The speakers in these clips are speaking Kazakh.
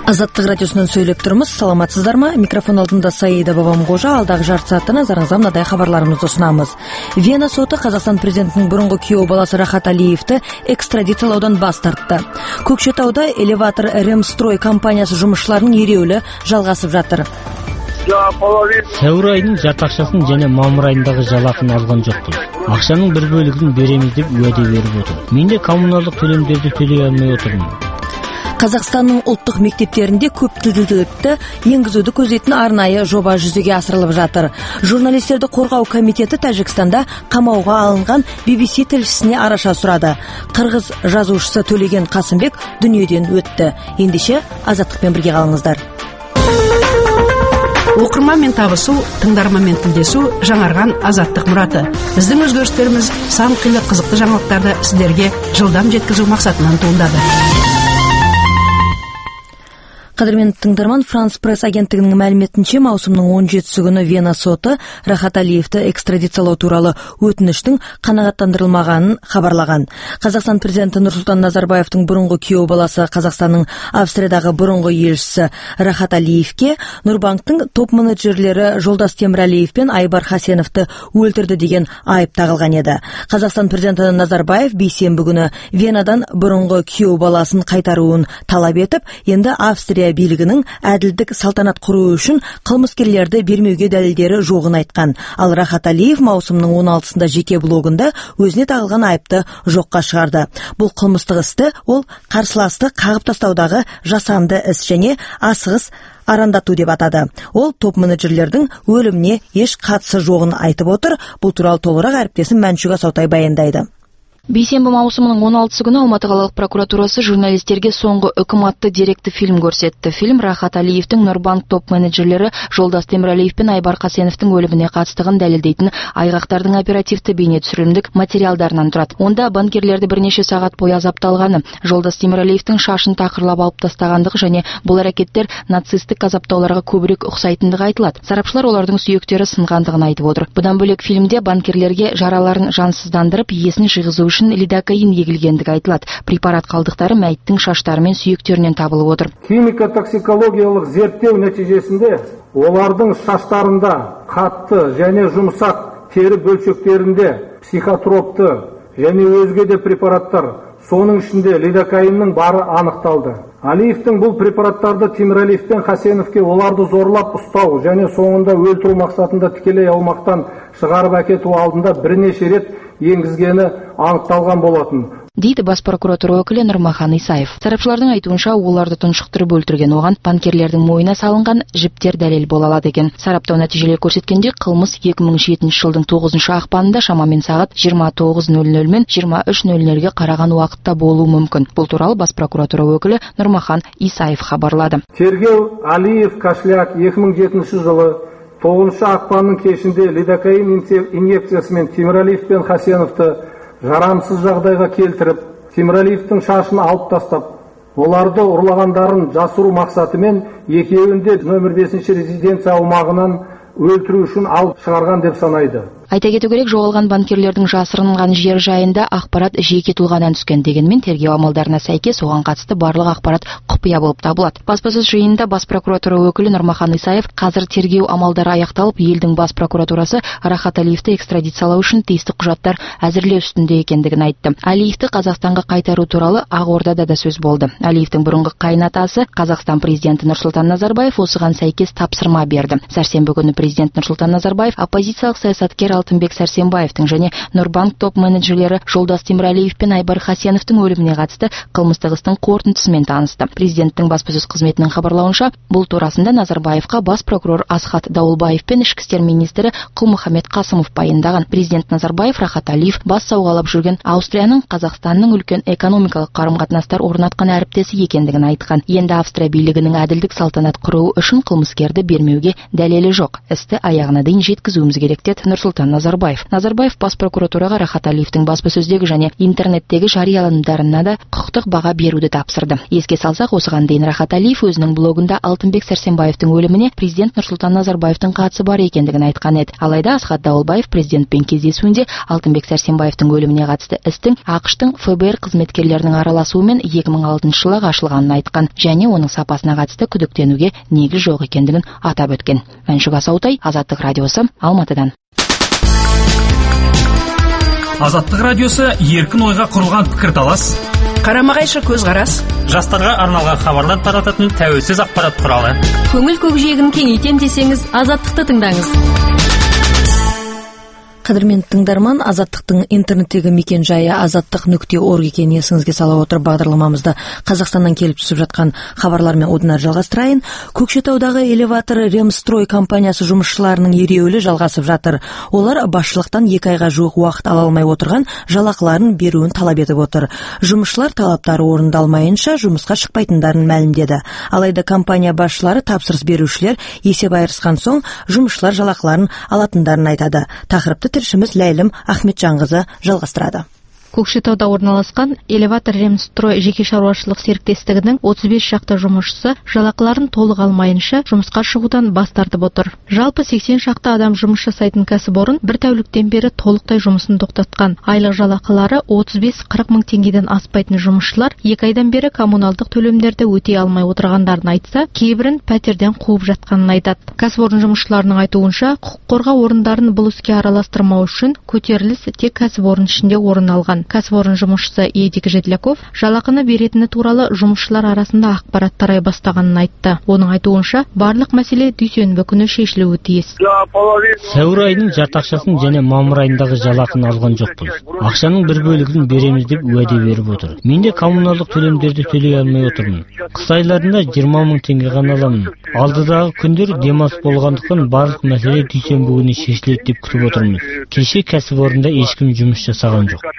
Азаттык радиосунан сөйлөп турмуз. Саламатсыздармы? Микрофон алдында Саида Бабамгожа. Алдағы жарты саатта назарыңызга мындай хабарларыбызды сунабыз. Вена соты Казакстан президентинин бурунку күйөө баласы Рахат Алиевди экстрадициялаудан бас тартты. Көкшетауда элеватор Ремстрой компаниясы жумушчуларынын эреөлү жалгасып жатыр. Сәуір айының жарты акчасын жана мамыр айындагы жалакын алган жокпуз. Акчанын бир бөлүгүн беремиз деп уәде берип отур. Мен де коммуналдык төлөмдөрдү төлөй албай отурмун. Казакстандын улуттук мектептеринде көп тилдүүлүктү энгизүүнү көзөйтүн арнайы жоба жүзөгө асырылып жатыр. Журналисттерди коргоо комитети Тажикстанда камауга алынган BBC тилчисине араша сурады. Кыргыз жазуучусу Төлеген Касымбек дүйнөдөн өттү. Эндише Азаттыкпен бирге калыңыздар. Окурман менен табышуу, тыңдарман менен тилдешүү жаңарган азаттык мураты. Биздин өзгөрүштөрүбүз сан кыйла кызыктуу жаңылыктарды сиздерге жылдам жеткизүү максатынан тууралды. Кадырмен тыңдарман, Франс пресс агенттигинин маалиметинче, маусумдун 17 күнү Вена соты Рахат Алиевди экстрадициялоо тууралуу өтүнүштүн канагаттандырылмаганын кабарлаган. Казакстан президенти Нурсултан Назарбаевдин бурунку күйөө баласы Казакстандын Австриядагы бурунку элчиси Рахат Алиевге Нурбанктын топ менеджерлери Жолдас Темиралиев пен Айбар Хасеновду өлтүрдү деген айып тагылган эди. Казакстан президенти Назарбаев бейсенбі күнү Венадан бурунку күйөө баласын кайтаруун талап этип, энди Австрия бийлигинин адилдик салтанат куруу үчүн кылмыскерлерди бермөөгө далилдери жогун айткан. Ал Рахат Алиев маусумдун 16-сында жеке блогунда өзүнө тагылган айыпты жокко чыгарды. Бул кылмыстык исти ол карсыласты кагып тастоодагы жасанды ис және асыгыс арандатуу деп атады. Ол топ менеджерлердин өлүмүнө эч катысы жогун айтып отур. Бул тууралуу толугураак ариптесим Манчуга Саутай баяндайды. Бейсенбі маусымының 16 күні Алматы қалалық прокуратурасы журналисттерге соңғы үкім атты деректі фильм көрсетті. Фильм Рахат Алиевтің Нурбанк топ менеджерлері Жолдас Темиралиев пен Айбар Хасеновтың өліміне қатыстығын дәлелдейтін айғақтардың оперативті бейне түсірілімдік материалдарынан тұрады. Онда банкирлерді бірнеше сағат бойы азапталғаны, Жолдас Темиралиевтің шашын тақырлап алып тастағандығы және бұл әрекеттер нацистік азаптауларға көбірек ұқсайтындығы айтылады. Сарапшылар олардың сүйектері сынғандығын айтып отыр. Бұдан бөлек фильмде банкирлерге жараларын жансыздандырып, иесін жиғызу лидокаин егілгендігі айтылады. Препарат қалдықтары мәйіттің шаштары мен сүйектерінен табылып отыр. Химико-токсикологиялық зерттеу нәтижесінде олардың шаштарында қатты және жұмсақ тері бөлшектерінде психотропты және өзге де препараттар, соның ішінде лидокаиннің бары анықталды. Алиевтің бұл препараттарды Темиралиев пен Хасеновке оларды зорлап ұстау және соңында өлтіру мақсатында тікелей аумақтан шығарып әкету алдында бірнеше рет енгізгені анықталған болатын, дейді бас прокуратура өкілі Нурмахан Исаев. Сарапшылардың айтуынша, оларды тұншықтырып өлтірген оған банкирлердің мойнына салынған жіптер дәлел бола алады екен. Сараптау нәтижелері көрсеткенде, қылмыс 2007 жылдың 9 ақпанында шамамен сағат 29:00 мен 23:00-ге қараған уақытта болуы мүмкін. Бұл туралы бас прокуратура өкілі Нурмахан Исаев хабарлады. Тергеу Алиев Кашляк 2007 жылы 9 ақпанның кешінде лидокаин инъекциясымен Темиралиев пен Хасеновты жарамсыз жағдайға келтіріп, Темиралиевтің шашын алып тастап, оларды ұрлағандарын жасыру мақсатымен екеуінде нөмір 5 резиденция аумағынан өлтіру үшін алып шығарған деп санайды. Айта кету керек, жоғалған банкирлердің жасырынған жер жайында ақпарат жеке тұлғадан түскен, дегенмен тергеу амалдарына сәйкес оған қатысты барлық ақпарат құпия болып табылады. Баспасөз жиынында бас прокуратура өкілі Нурмахан Исаев, қазір тергеу амалдары аяқталып, елдің бас прокуратурасы Рахат Алиевті экстрадициялау үшін тиісті құжаттар әзірлеу үстінде екендігін айтты. Алиевті Қазақстанға қайтару туралы Ақордада да сөз болды. Алиевтің бұрынғы қайнатасы Қазақстан президенті Нурсултан Назарбаев осыған сәйкес тапсырма берді. Сәрсенбі күні президент Нурсултан Назарбаев оппозициялық саясаткер Алтынбек Сәрсенбаевтың және Нурбанк топ менеджерлері Жолдас Темиралиев пен Айбар Хасеновтың өліміне қатысты қылмыстық істің қорытындысымен танысты. Президенттің баспасөз қызметінің хабарлауынша, бұл турасында Назарбаевқа бас прокурор Асхат Дауылбаев пен ішкі істер министрі Құлмұхаммед Қасымов баяндаған. Президент Назарбаев Рахат Алиев бас сауғалап жүрген Аустрияның Қазақстанның үлкен экономикалық қарым-қатынастар орнатқан әріптесі екендігін айтқан. Енді Австрия билігінің әділдік салтанат құруы үшін қылмыскерді бермеуге дәлелі жоқ. Істі аяғына дейін жеткізуіміз керек деді Нұрсұлтан Нурсултан Назарбаев. Назарбаев бас прокуратураға Рахат Алиевтің баспасөздегі және интернеттегі жарияланымдарына да құқықтық баға беруді тапсырды. Еске салсақ, осыған дейін Рахат Алиев өзінің блогында Алтынбек Сәрсенбаевтың өліміне президент Нурсултан Назарбаевтың қатысы бар екендігін айтқан еді. Алайда Асхат Дауылбаев президентпен кездесуінде Алтынбек Сәрсенбаевтың өліміне қатысты істің ақш-тың ФБР қызметкерлерінің араласуымен 2006 жылы ашылғанын айтқан және оның сапасына қатысты күдіктенуге негіз жоқ екендігін атап өткен. Мәншүк Асаутай, Азаттық радиосы, Алматыдан. Азаттық радиосы еркін ойға құрылған пікірталас, қарама-қайшы көзқарас, жастарға арналған хабарлар тарататын тәуелсіз ақпарат құралы. Көңіл көкжиегін кеңейтем десеңіз, Азаттықты тыңдаңыз. Қадірмен тыңдарман, Азаттықтың интернеттегі мекен жайы azаттық.org екенін есіңізге сала отырып бағдарламамызды Қазақстаннан келіп түсіп жатқан хабарлармен одан әрі жалғастырайын. Көкшетаудағы элеватор Ремстрой компаниясы жұмысшыларының ереуілі жалғасып жатыр. Олар басшылықтан 2 айға жуық уақыт ала алмай отырған жалақыларын беруін талап етіп отыр. Жұмысшылар талаптары орындалмайынша жұмысқа шықпайтындарын мәлімдеді. Алайда компания басшылары тапсырыс берушілер есеп айырысқан соң жұмысшылар жалақыларын алатындарын айтады. Тақырыпты тілшіміз Ләйлім Ахметжанқызы жалғастырады. Көкшетауда орналасқан элеватор Ремстрой жеке шаруашылық серіктестігінің 35 шақты жұмысшысы жалақыларын толық алмайынша жұмысқа шығудан бас тартып отыр. Жалпы 80 шақты адам жұмыс жасайтын кәсіпорын бір тәуліктен бері толықтай жұмысын тоқтатқан. Айлық жалақылары 35-40 мың теңгеден аспайтын жұмысшылар 2 айдан бері коммуналдық төлемдерді өтей алмай отырғандарын айтса, кейбірін пәтерден қуып жатқанын айтады. Кәсіпорын жұмысшыларының айтуынша, құқық қорғау орындарын бұл іске араластырмау үшін көтеріліс тек кәсіпорын ішінде орын алған. Кәсіпорын жұмысшысы Едик Жетляков жалақыны беретіні туралы жұмысшылар арасында ақпарат тарай бастағанын айтты. Оның айтуынша, барлық мәселе дүйсенбі күні шешілуі тиіс. Сәуір айының жарты ақшасын және мамыр айындағы жалақыны алған жоқпыз. Ақшаның бір бөлігін береміз деп уәде беріп отыр. Мен де коммуналдық төлемдерді төлей алмай отырмын. Қыс айларында 20 мың теңге ғана аламын. Алдыдағы күндер демалыс болғандықтан барлық мәселе дүйсенбі күні шешіледі деп күтіп отырмыз. Кеше кәсіпорында ешкім жұмыс жасаған жоқ.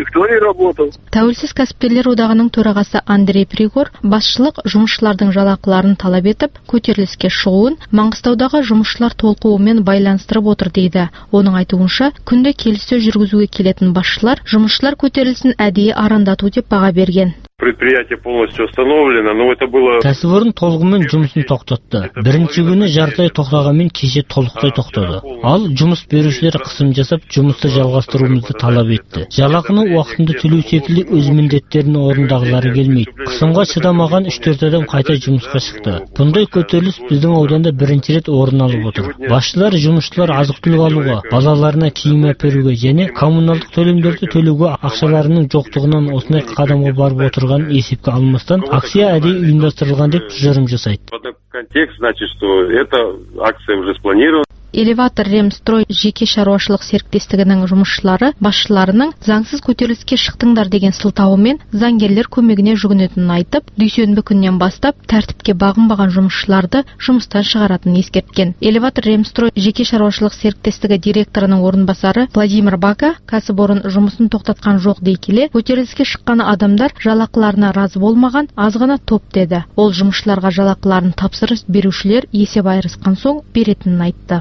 Тәуелсіз кәсіпкерлер одағының төрағасы Андрей Пригор басшылық жұмысшылардың жалақыларын талап етіп, көтеріліске шығуын Маңғыстаудағы жұмысшылар толқуымен байланыстырып отыр дейді. Оның айтуынша, күнде келіссөз жүргізуге келетін басшылар жұмысшылар көтерілісін әдейі арандату деп баға берген. Предприятие полностью остановлено, но это было... Кәсіпорын толығымен жұмысын тоқтатты. Бірінші күні жартылай тоқтағанмен кеше толықтай тоқтады. Ал жұмыс берушілер қысым жасап, жұмысты жалғастыруымызды талап етті. Жалақыны уақытында төлеу секілді өз міндеттерін орындағылары келмейді. Қысымға шыдамаған 3-4 адам қайта жұмысқа шықты. Бұндай көтеріліс біздің ауданда бірінші рет орын алып отыр. Басшылар жұмысшылар азық-түлік алуға, балаларына киім әперуге және коммуналдық төлемдерді төлеуге ақшаларының жоқтығынан осындай қадамға барып отырған есепке алмастан акция әдейі ұйымдастырылған деп тұжырым жасайды. Контекст значит, что эта акция уже спланирована. Элеватор Ремстрой жеке шаруашылық серіктестігінің жұмысшылары басшыларының заңсыз көтеріліске шықтыңдар деген сылтауымен заңгерлер көмегіне жүгінетінін айтып, дүйсенбі күннен бастап тәртіпке бағынбаған жұмысшыларды жұмыстан шығаратынын ескерткен. Элеватор Ремстрой жеке шаруашылық серіктестігі директорының орынбасары Владимир Бака кәсіпорын жұмысын тоқтатқан жоқ дей келе, көтеріліске шыққан адамдар жалақыларына разы болмаған аз ғана топ деді. Ол жұмысшыларға жалақыларын тапсырыс берушілер есеп айырысқан соң беретінін айтты.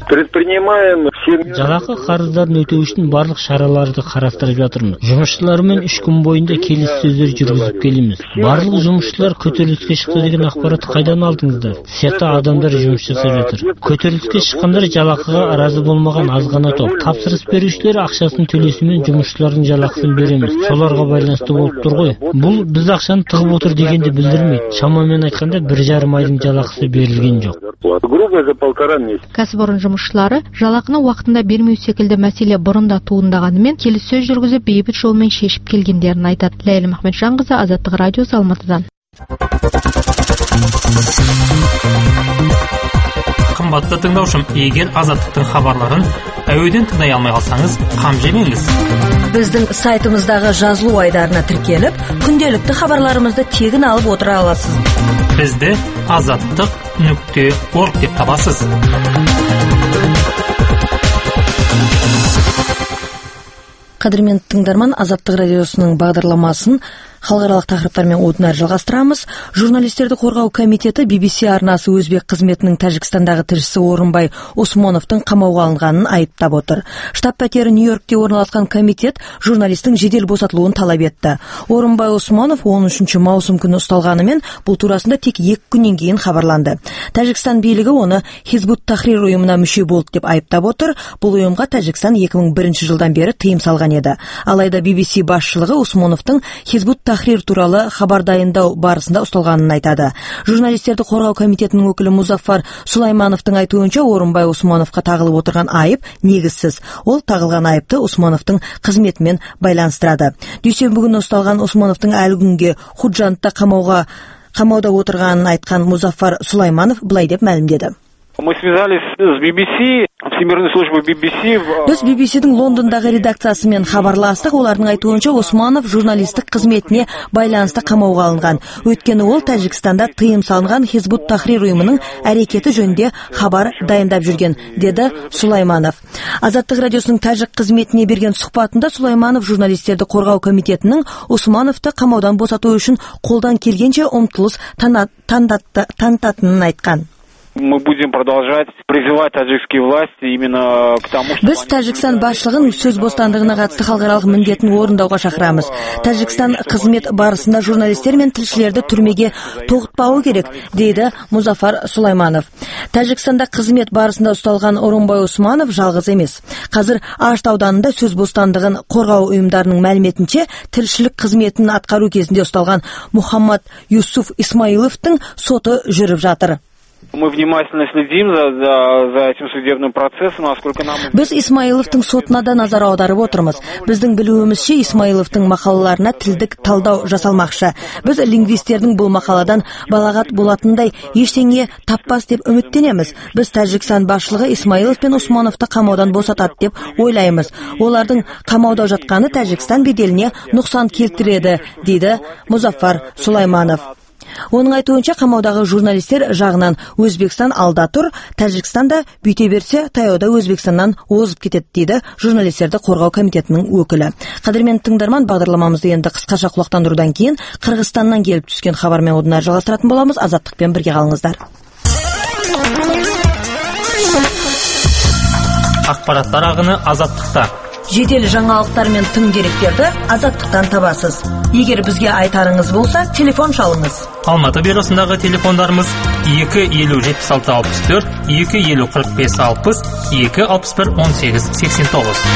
Жалақы қарыздарын өтеу үшін барлық шараларды қарастырып жатырмыз. Жұмысшылармен 3 күн бойында келіссөздер жүргізіп келеміз. Барлық жұмысшылар көтеріліске шықты деген ақпаратты қайдан алдыңыздар? Сияқты адамдар жұмыс жасап жатыр. Көтеріліске шыққандар жалақыға разы болмаған аз ғана топ. Тапсырыс берушілер ақшасын төлесімен жұмысшылардың жалақысын береміз. Соларға байланысты болып тұр ғой. Бұл біз ақшаны тығып отыр дегенді білдірмейді. Шамамен айтқанда 1,5 айдың жалақысы берілген жоқ. Кәсіпорын жұмысшылары жалақыны уақытында бермеу секілді мәселе бұрында туындағанымен келіссөз жүргізіп бейбіт жолмен шешіп келгендерін айтады. Ләйлім Ахметжанқызы, Азаттық радиосы, Алматыдан. Қымбатты тыңдаушым, егер Азаттықтың хабарларын әуеден тыңдай алмай қалсаңыз, қам жемеңіз. Біздің сайтымыздағы жазылу айдарына тіркеліп, күнделікті хабарларымызды тегін алып отыра аласыз. Бізді azаттық.org деп табасыз. Қадірмен тыңдарман, Азаттық радиосының бағдарламасын Халықаралық тақырыптармен одан әрі жалғастырамыз. Журналистерді қорғау комитеті BBC арнасы өзбек қызметінің Тәжікстандағы тілшісі Орынбай Осмоновтың қамауға алынғанын айыптап отыр. Штаб-пәтері Нью-Йоркте орналасқан комитет журналистің жедел босатылуын талап етті. Орынбай Осмонов 13 маусым күні ұсталғанымен, бұл турасында тек 2 күннен кейін хабарланды. Тәжікстан билігі оны Хизбут Тахрир ұйымына мүше болды деп айыптап отыр. Бұл ұйымға Тәжікстан 2001 жылдан бері тыйым салған еді. Алайда BBC басшылығы Осмоновтың Хизбут Тахрир туралы хабар дайындау барысында ұсталғанын айтады. Журналистерді қорғау комитетінің өкілі Музафар Сулаймановтың айтуынша, Орынбай Осмоновқа тағылып отырған айып негізсіз. Ол тағылған айыпты Осмоновтың қызметімен байланыстырады. Дүйсенбі күні ұсталған Осмоновтың әлі күнге Худжантта қамауда отырғанын айтқан Музафар Сулайманов былай деп мәлімдеді. Мы связались с BBC, Всемирной службой BBC. Біз BBC-дің Лондондағы редакциясымен хабарластық. Олардың айтуынша Осмонов журналистік қызметіне байланысты қамауға алынған. Өйткені ол Тәжікстанда тыйым салынған Хизбут Тахрир ұйымының әрекеті жөнінде хабар дайындап жүрген, деді Сулайманов. Азаттық радиосының тәжік қызметіне берген сұхбатында Сулайманов журналистерді қорғау комитетінің Осмоновты қамаудан босату үшін қолдан келгенше ұмтылыс танытатынын айтқан. Мы будем продолжать призывать таджикские власти именно к тому, что... Біз Тәжікстан басшылығын сөз бостандығына қатысты халықаралық міндетін орындауға шақырамыз. Тәжікстан қызмет барысында журналистер мен тілшілерді түрмеге тоғытпауы керек, дейді Музафар Сулайманов. Тәжікстанда қызмет барысында ұсталған Орынбай Осмонов жалғыз емес. Қазір Ашт ауданында сөз бостандығын қорғау ұйымдарының мәліметінше, тілшілік қызметін атқару кезінде ұсталған Мухаммад Юсуф Исмаиловтың соты жүріп жатыр. Мы внимательно следим за этим судебным процессом, насколько нам... Біз Исмаиловтың сотына да назар аударып отырмыз. Біздің білуімізше Исмаиловтың мақалаларына тілдік талдау жасалмақшы. Біз лингвистердің бұл мақаладан балағат болатындай ештеңе таппас деп үміттенеміз. Біз Тәжікстан басшылығы Исмаилов пен Осмоновты қамаудан босатады деп ойлаймыз. Олардың қамауда жатқаны Тәжікстан беделіне нұқсан келтіреді, дейді Музафар Сулайманов. Оның айтуынша, қамаудағы журналистер жағынан Өзбекстан алда тұр, Тәжікстанда бүйте берсе, таяуда Өзбекстаннан озып кетеді, дейді журналистерді қорғау комитетінің өкілі. Қадірмен тыңдарман, бағдарламамызды енді қысқаша құлақтандырудан кейін Қырғызстаннан келіп түскен хабармен одан әрі жалғастыратын боламыз. Азаттықпен бірге қалыңыздар. Ақпараттар ағыны Азаттықта. Жедел жаңалықтар мен тың деректерді Азаттықтан табасыз. Егер бізге айтарыңыз болса, телефон шалыңыз. Алматы бюросындағы телефондарымыз 250-76-64, 250-45-60, 261-18-89.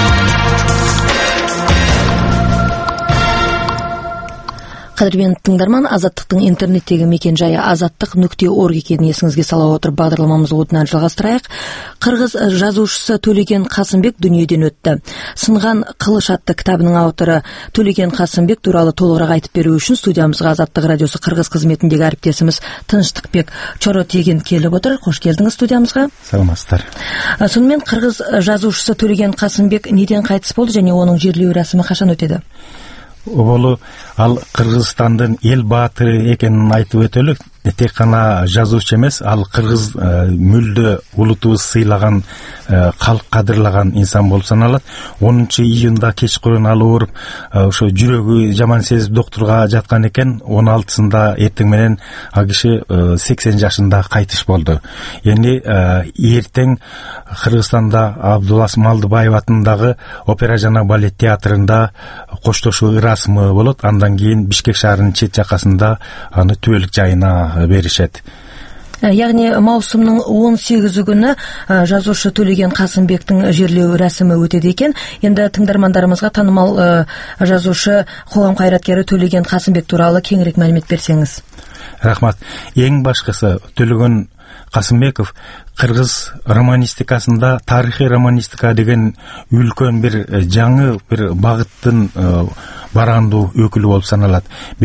Қадірмен тыңдарман, Азаттықтың интернеттегі мекен жайы azattiq.org екенін есіңізге сала отырып бағдарламамызды одан әрі жалғастырайық. Қырғыз жазушысы Төлеген Қасымбек дүниеден өтті. Сынған қылыш атты кітабының авторы Төлеген Қасымбек туралы толығырақ айтып беру үшін студиямызға Азаттық радиосы Қырғыз қызметіндегі әріптесіміз Тыныштықбек Чоротеген келіп отыр. Қош келдіңіз студиямызға. Саламатсыздар. Сонымен қырғыз жазушысы Төлеген Қасымбек неден қайтыс болды және оның жерлеу рәсімі қашан өтеді? Ол ал Қырғызстандың ел батыры екенін айтып өтелік. Тек қана жазушы емес, ал қырғыз мүлді улутубыз сыйлаған, халық қадірлаған инсан болып саналады. 10 июнда кешқұрын ауырып, ошо жүрегі жаман сезіп докторға жатқан екен. 16-сында ертеңменен киши 80 жашында қайтыш болды. Енді ертең Қырғызстанда Абдулас Малдыбаев атындағы опера жана балет театрында коштошуу ырасымы болот. Андан кейін Бишкек шаарынын чет жакасында аны түбөлүк жайына беришет. Яғни маусымның 18 күні жазушы Төлеген Қасымбектің жерлеу рәсімі өтеді екен. Енді тыңдармандарымызға танымал жазушы, қоғам қайраткері Төлеген Қасымбек туралы кеңірек мәлімет берсеңіз. Рахмат. Ең башкысы Төлеген Қасымбеков қырғыз романистикасында тарихи романистика деген үлкен бір жаңы бір бағыттың барандуу өкілі болып саналады.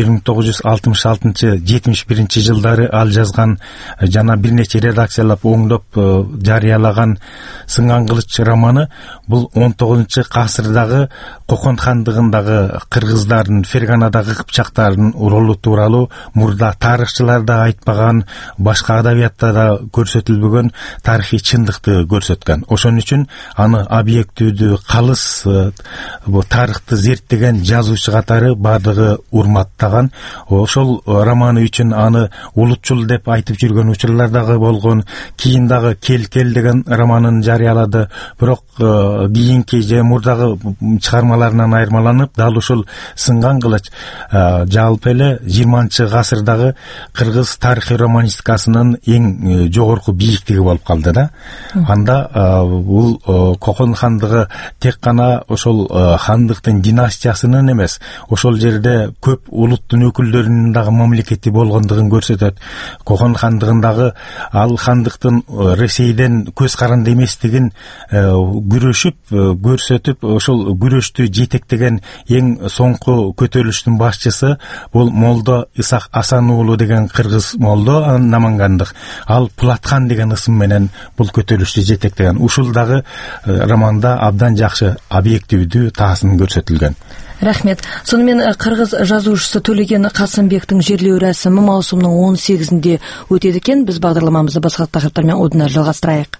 1966-71 жылдары ал жазған жана бирнече редакциялап оңдоп жарыялаган Сынган кылыч романы бұл 19 ғасырдағы Қоқан хандығындағы қырғыздардың Ферганадагы кыпчактардын ролу тууралуу мурда тарыхчылар да айтпаган, башка адабиятта да көрсөтүлбөгөн тарихи чындыкты көрсөткөн. Ошон үчүн аны объективдүү, калыс тарыхты зерттеген жазуу жазуучу катары бардыгы урматтаган. Ошол романы үчүн аны улутчул деп айтып жүргөн учурлар дагы болгон. Кийин дагы Кел деген романын жарыялады. Бирок кийинки же мурдагы чыгармаларынан айырмаланып, дал ушул Сынган кылыч жалпы эле 20-гасырдагы кыргыз тарыхый романистикасынын эң жогорку бийиктиги болуп калды да. Анда бул Кокон хандыгы тек гана ошол хандыктын династиясынын эмес, ошол жерде көп улуттун өкүлдөрүнүн дагы мамлекети болгондугун көрсөтөт. Кокон хандыгындагы ал хандыктын Ресейден көз каранды эместигин күрөшүп, көрсөтүп, ошол күрөштү жетектеген эң соңку көтөрүлүштүн башчысы бул Молдо Исак Асан уулу деген кыргыз молдо, намангандык. Ал Пулатхан деген ысым менен бул көтөрүлүштү жетектеген. Ушул дагы романда абдан жакшы объективдүү таасын көрсөтүлгөн. Рахмет. Сонымен кыргыз жазуучусу Төлеген Касымбектин жерлөө рәсими маусумдун 18-inde өтөт экен. Биз багдарламабызды башка тақырыптар менен одан ары жалгастырайык.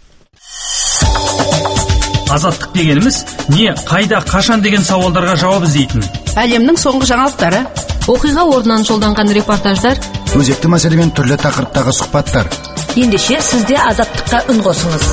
Азаттык дегенimiz не, кайда, кашан деген сауалдарга жооп издейтин. Әлемнің соңғы жаңалықтары, окуйга ордунан жолданган репортаждар, өзекті маселемен түрлі тақырыптағы сұхбаттар. Ендеше сизде азаттыкка үн косуңуз.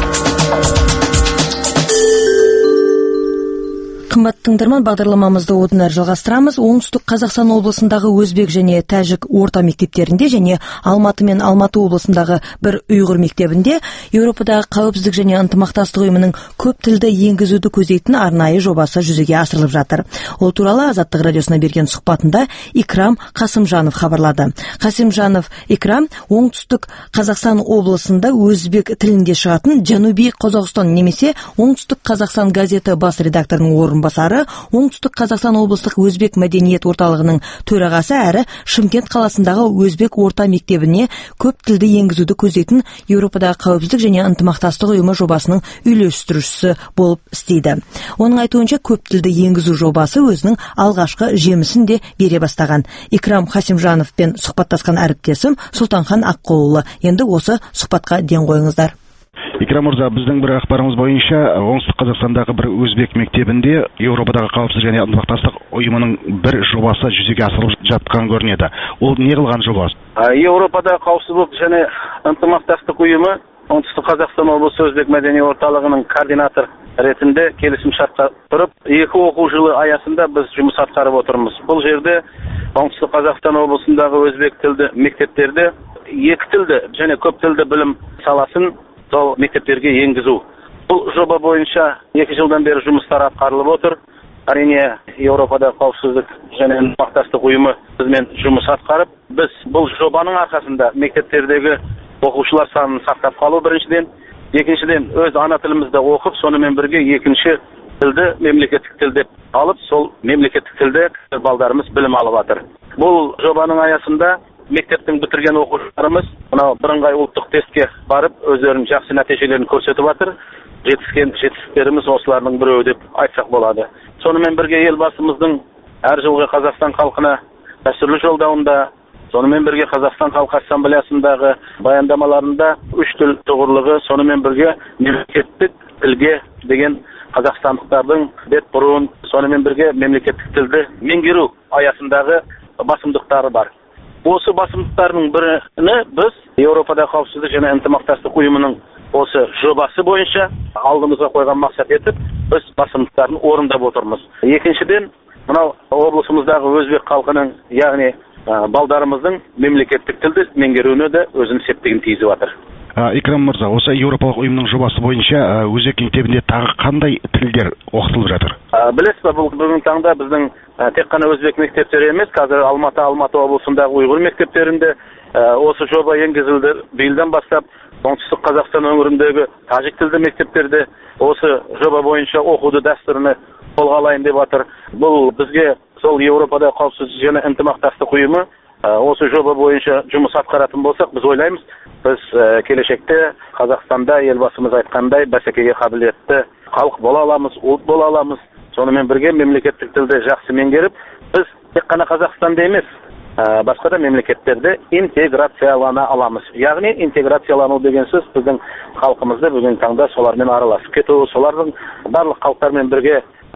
Кымбаттуу тыңдарман, багдарламабызды одан ары жалгастырамыз. Оңтүстүк Казакстан облусундагы өзбек жане тажик орта мектептеринде жане Алматы мен Алматы облусундагы бир уйгур мектебинде Европадагы кауіпсіздік жане ынтымактастык уюмунун көп тилде энгизүүдү көзөйтүн арнайы жобасы жүзөгө асырылып жатыр. Ол тууралуу Азаттык радиосуна берген сухбатында Икрам Касымжанов кабарлады. Касымжанов Икрам Оңтүстүк Казакстан облусунда өзбек тилинде чыгатын Жанубий Казакстан немесе Оңтүстүк Казакстан газети бас редакторунун басары, Оңтүстүк Казакстан облустук өзбек мәдениет орталыгынын төрагасы әрі Шымкент каласындагы өзбек орта мектебине көп тилди энгизүүдү көзөйтүн Европадагы кауіпсіздік жане ынтымактастык уюму жобасынын үйлөштүрүүчүсү болуп иштейди. Онун айтуунча, көп тилди энгизүү жобасы өзүнүн алгачкы жемисин де бере бастаган. Икрам Касымжановпен сухбатташкан ариптесим Султанхан Аккулы. Енді осы сухбатка ден коюңуздар. Икрам мырза, біздің бір ақпарымыз бойынша оңтүстік Қазақстандағы бір өзбек мектебінде Европадағы қауіпсіздік және ынтымақтастық ұйымының бір жобасы жүзеге асырылып жатқан көрінеді. Ол не қылған жоба? Европадағы қауіпсіздік және ынтымақтастық ұйымы оңтүстік Қазақстан облысы өзбек мәдени орталығының координатор ретінде келісім шартқа тұрып, 2 оқу жылы аясында біз жұмыс атқарып отырмыз. Бұл жерде оңтүстік Қазақстан облысындағы өзбек тілді мектептерде 2 тілді және көп тілді білім саласын сол мектептерге енгізу. Бұл жоба бойынша 2 жылдан бері жұмыстар атқарылып отыр. Әрине, Европада қауіпсіздік және ынтымақтастық ұйымы бізбен жұмыс атқарып, біз бұл жобаның арқасында мектептердегі оқушылар санын сақтап қалу біріншіден, екіншіден өз ана тілімізді оқып, сонымен бірге екінші тілді мемлекеттік тіл деп алып, сол мемлекеттік тілде балдарымыз білім алып жатыр. Бұл жобаның аясында мектептің бітірген оқушыларымыз мынау бірыңғай ұлттық тестке барып, өздерінің жақсы нәтижелерін көрсетіп жатыр. Жетіскен жетістіктеріміз осылардың біреуі деп айтсақ болады. Сонымен бірге елбасымыздың әр жылғы Қазақстан халқына дәстүрлі жолдауында, сонымен бірге Қазақстан халқы ассамблеясындағы баяндамаларында 3 тіл тұғырлығы, сонымен бірге мемлекеттік тілге деген қазақстандықтардың бет бұруын, сонымен бірге мемлекеттік тілді меңгеру аясындағы басымдықтары бар. Осы басымдықтардың біріні біз Европада қауіпсіздік және ынтымақтастық ұйымының осы жобасы бойынша алдымызға қойған мақсат етіп, біз басымдықтарын орындап отырмыз. Екіншіден, мынау облысымыздағы өзбек халқының, яғни балдарымыздың мемлекеттік тілді меңгеруіне де өзінің септігін тигізіп жатыр. Икрам мырза, осы Европалық ұйымның жобасы бойынша өзбек мектебінде тағы қандай тілдер оқытылып жатыр? Білесіз бе, бұл бүгінгі таңда біздің тек қана өзбек мектептері емес, қазір Алматы облысындағы ұйғыр мектептерінде осы жоба енгізілді. Биылдан бастап оңтүстік Қазақстан өңіріндегі тажик тілді мектептерде осы жоба бойынша оқуды дәстүріне қолға алайын деп жатыр. Бұл бізге сол Европада қауіпсіздік және ынтымақтастық ұйымы осы жоба бойынша жұмыс атқаратын болсақ, біз ойлаймыз, біз келешекте Қазақстанда елбасымыз айтқандай бәсекеге қабілетті халық бола аламыз, ұлт бола аламыз. Сонымен бірге мемлекеттік тілді жақсы меңгеріп, біз тек қана Қазақстанда емес, басқа да мемлекеттерде интеграциялана аламыз. Яғни интеграциялану деген сөз біздің халқымызды бүгінгі таңда солармен араласып кету, солардың барлық халықтармен бірге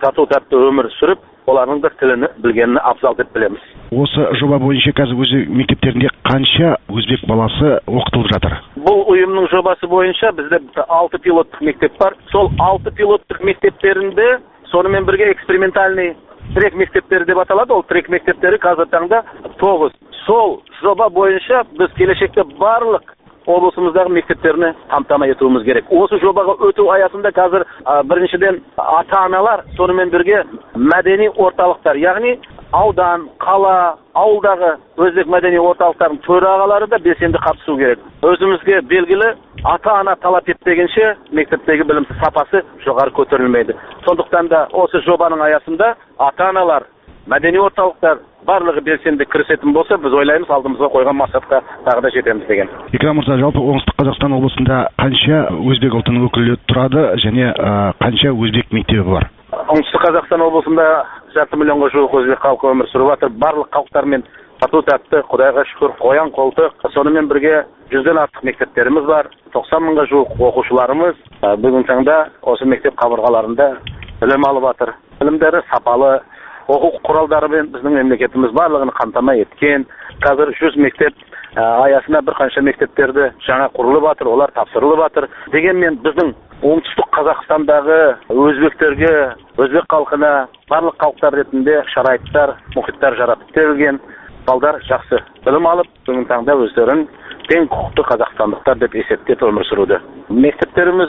тату тәтті өмір сүріп, олардың да тілін білгенін абзал деп білеміз. Осы жоба бойынша қазір өзбек мектептерінде қанша өзбек баласы оқытылып жатыр? Бұл ұйымның жобасы бойынша бізде 6 пилоттық мектеп бар. Сол 6 пилоттық мектептерінде сонымен бірге экспериментальный трек мектептері деп аталады. Ол трек мектептері қазір таңда 9. Сол жоба бойынша біз келешекте барлық облысымыздағы мектептеріне қамтама етуіміз керек. Осы жобаға өту аясында қазір біріншіден ата-аналар, сонымен бірге мәдени орталықтар, яғни аудан, қала, ауылдағы өзбек мәдени орталықтардың төрағалары да белсенді қатысу керек. Өзімізге белгілі ата-ана талап етпегенше мектептегі білім сапасы жоғары көтерілмейді. Сондықтан да осы жобаның аясында ата-аналар, мәдени орталықтар барлығы белсенді кірісетін болса, біз ойлаймыз алдымызға қойған мақсатқа тағы да жетеміз деген. Икрам мырза, жалпы оңтүстік Қазақстан облысында қанша өзбек ұлтының өкілі тұрады және қанша өзбек мектебі бар? Оңтүстік Қазақстан облысында 6 миллионға жуық өзбек халқы өмір сүріп жатыр. Барлық халықтармен тату тәтті, Құдайға шүкір, қоян қолтық. Сонымен бірге 100-ден артық мектептеріміз бар. 90 мыңға жуық оқушыларымыз бүгін таңда осы мектеп қабырғаларында білім алып жатыр. Білімдері сапалы, оқу құралдарымен біздің мемлекетіміз барлығын қамтама еткен. Қазір 100 мектеп аясына бір қанша мектептерді жаңа құрылып жатыр, олар тапсырылып жатыр. Дегенмен біздің оңтүстік Қазақстандағы өзбектерге, өзбек халқына барлық халықтар ретінде шарайттар, мұхиттар жаратып берілген. Балдар жақсы білім алып, бүгін таңда өздерін тең құқықты қазақстандықтар деп есептеп өмір сүруде. Мектептеріміз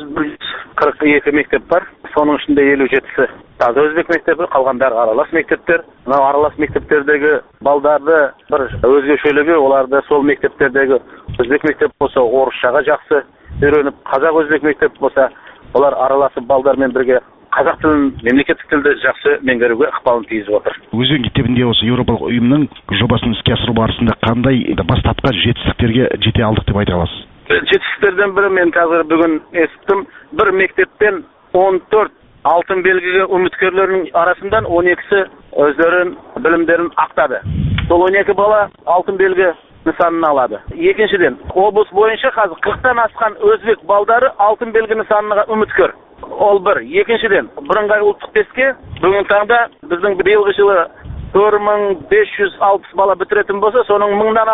142 мектеп бар. Соның ішінде 57-сі таза өзбек мектебі, қалғандары аралас мектептер. Мынау аралас мектептердегі балдарды бір өзгешелігі, оларды сол мектептердегі өзбек мектеп болса орысшаға жақсы үйреніп, қазақ өзбек мектеп болса, олар араласып балдармен бірге қазақ тілін, мемлекеттік тілді жақсы меңгеруге ықпалын тигізіп отыр. Өзбек мектебінде осы еуропалық ұйымның жобасын іске асыру барысында қандай бастапқы жетістіктерге жете алдық деп айта аласыз? Жетістіктерден бірі мен қазір бүгін естіттім. Бір мектептен 14 алтын белгіге үміткерлердің арасынан 12-сі өздерін білімдерін ақтады. Сол 12 бала алтын белгі нысанын алады. Екіншіден, облыс бойынша қазір 40-тан асқан өзбек балдары алтын белгі нысанына үміткер. Ол бір. Екіншіден, бірыңғай ұлттық тестке бүгін таңда біздің биылғы жылы 4560 бала бітіретін болса, соның 1000-дан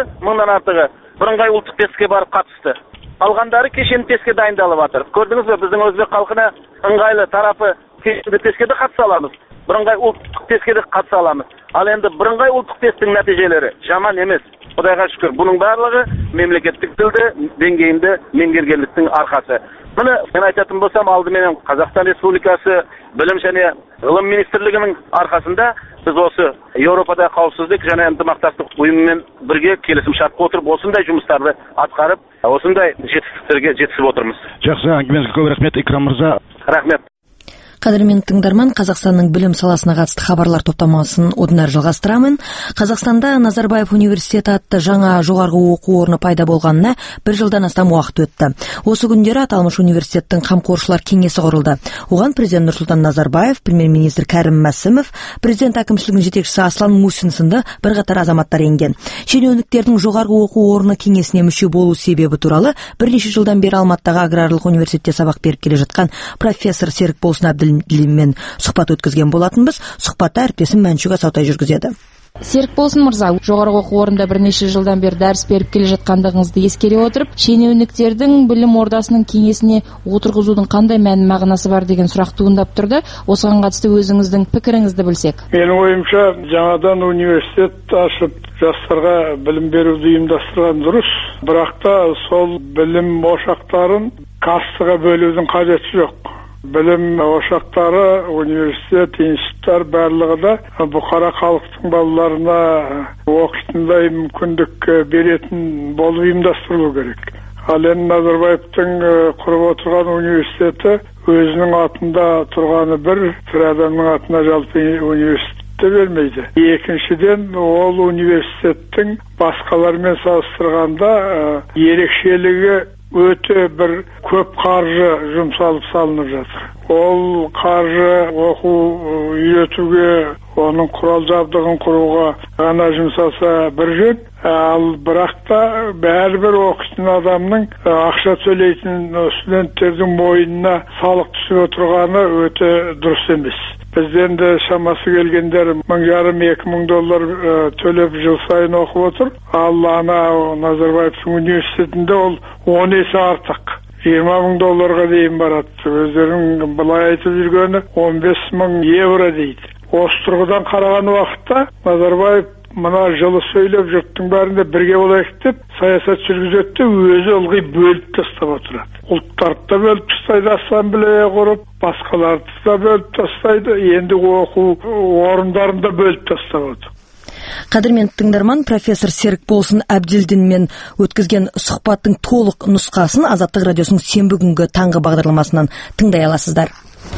артығы бірыңғай ұлттық тестке барып қатысты. Алғандары кешенді тестке дайындалып жатыр. Көрдіңіз бе, біздің өзбек халқына ыңғайлы тарапы кешенді тестке де қатыса аламыз. Бірыңғай ұлттық тестке де қатыса аламыз. Ал енді бірыңғай ұлттық тесттің нәтижелері жаман емес. Құдайға шүкір, бұның барлығы мемлекеттік тілді деңгейінде меңгергендіктің арқасы. Мұны мен айтатын болсам, алдымен Қазақстан Республикасы білім және ғылым министрлігінің арқасында біз осы Еуропада қауіпсіздік және ынтымақтастық ұйымымен бірге келісім шартқа отырып, осындай жұмыстарды атқарып, осындай жетістіктерге жетісіп отырмыз. Жақсы, әңгімеңізге көп рахмет, Икрам мырза. Рахмет. Қадірмен тыңдарман, Қазақстанның білім саласына қатысты хабарлар топтамасын одан әрі жалғастырамын. Қазақстанда Назарбаев университеті атты жаңа жоғарғы оқу орны пайда болғанына 1 жылдан астам уақыт өтті. Осы күндері аталмыш университеттің қамқоршылар кеңесі құрылды. Оған президент Нұрсұлтан Назарбаев, премьер-министр Кәрім Мәсімов, президент әкімшілігінің жетекшісі Аслан Мусин сынды бірқатар азаматтар енген. Шенеуніктердің жоғарғы оқу орны кеңесіне мүше болу себебі туралы бірнеше жылдан бері Алматыдағы аграрлық университетте сабақ беріп келе жатқан профессор Серік Болсын Әбділмен сұхбат өткізген болатынбыз. Сұхбатта әріптесім Мәншүк Асаутай жүргізеді. Серік Болсын мырза, жоғарғы оқу орнында бірнеше жылдан бері дәріс беріп келе жатқандығыңызды ескере отырып, шенеуніктердің білім ордасының кеңесіне отырғызудың қандай мән мағынасы бар деген сұрақ туындап тұрды. Осыған қатысты өзіңіздің пікіріңізді білсек. Менің ойымша, жаңадан университет ашып жастарға білім беруді ұйымдастырған дұрыс, бірақ та сол білім ошақтарын кастаға бөлудің қажеті жоқ. Білім ошақтары, университет, институттар барлығы да бұқара халықтың балаларына оқитындай мүмкіндік беретін болып ұйымдастырылу керек. Ал енді Назарбаевтың құрып отырған университеті өзінің атында тұрғаны бір адамның атына жалпы университетті бермейді. Екіншіден, ол университеттің басқалармен салыстырғанда ерекшелігі өте бір көп қаржы жұмсалып салынып жатыр. Ол қаржы оқу үйретуге, оның құрал жабдығын құруға ғана жұмсаса бір жөн, ал бірақ та бәрібір оқитын адамның ақша төлейтін студенттердің мойнына салық түсіп отырғаны өте дұрыс емес. Бізден де шамасы келгендер $1,5–2,000 төлеп жыл сайын оқып отыр. Ал Назарбаевтың университетінде ол 10 есе артық. $20,000 дейін барады. Өздерінің былай айтып жүргені €15,000 дейді. Осы тұрғыдан қараған уақытта Назарбаев мына жылы сөйлеп жұрттың бәрінде бірге болайық деп саясат жүргізеді, өзі ылғи бөліп тастап отырады. Ұлттарды да бөліп тастайды, ассамблея құрып, басқаларды да бөліп тастайды, енді оқу орындарын да бөліп тастап отыр. Қадірменді тыңдарман, профессор Серік Болсын Әбділдинмен өткізген сұхбаттың толық нұсқасын Азаттық радиосының сенбі күнгі таңғы бағдарламасынан тыңдай аласыздар.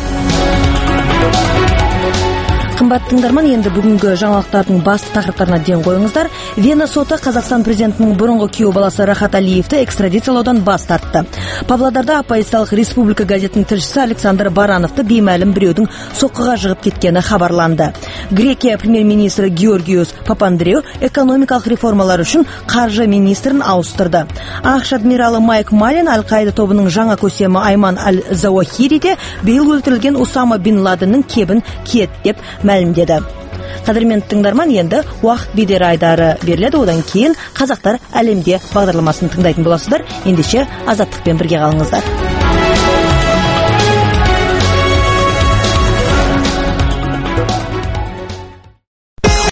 Қымбатты тыңдарман, енді бүгінгі жаңалықтардың басты тақырыптарына ден қойыңыздар. Вена соты Қазақстан президентінің бұрынғы күйеу баласы Рахат Алиевті экстрадициялаудан бас тартты. Павлодарда Оппозициялық республика газетінің тілшісі Александр Барановты беймәлім біреудің соққыға жығып кеткені хабарланды. Грекия премьер-министрі Георгиос Папандреу экономикалық реформалар үшін қаржы министрін ауыстырды. Ақш адмиралы Майк Малин Аль-Қаида тобының жаңа көсемі Айман Аль-Зауахири де биыл өлтірілген Усама бин Ладеннің кебін киет деп мәлімдеді. Қадірменді тыңдарман, енді уақыт бедері айдары беріледі, одан кейін Қазақтар әлемде бағдарламасын тыңдайтын боласыздар. Ендеше Азаттықпен бірге қалыңыздар.